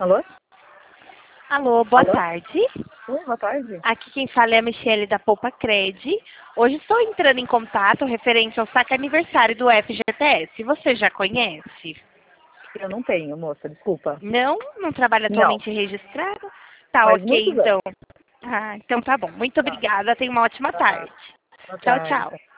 Alô? Alô, boa Alô? tarde. Oi, boa tarde. Aqui quem fala é a Michele da Poupa Cred. Hoje estou entrando em contato referente ao saque aniversário do FGTS. Você já conhece? Eu não tenho, moça, desculpa. Não? Não trabalha Não, atualmente registrado? Tá, faz ok, muitos anos. então. Ah, então tá bom. Muito Tá, obrigada. Tenha uma ótima tá. tarde. Boa Tchau, tarde. tchau.